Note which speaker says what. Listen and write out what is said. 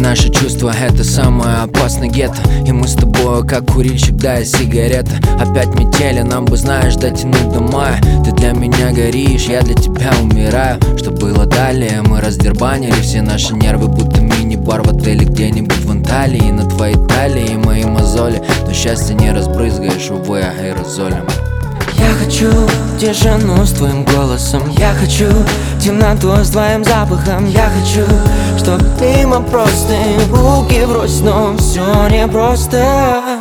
Speaker 1: наши чувства — это самое опасное гетто. И мы с тобой как курильщик, да и сигарета. Опять метели, нам бы, знаешь, дотянуть до мая. Ты для меня горишь, я для тебя умираю. Что было далее, мы раздербанили все наши нервы, будто мини-бар в отеле где-нибудь в Анталии. На твоей талии мои мозоли, но счастье не разбрызгаешь, увы, аэрозолем.
Speaker 2: Я хочу тишину с твоим голосом, я хочу темноту с твоим запахом. Я хочу, чтоб мимо просто руки брось, но все непросто.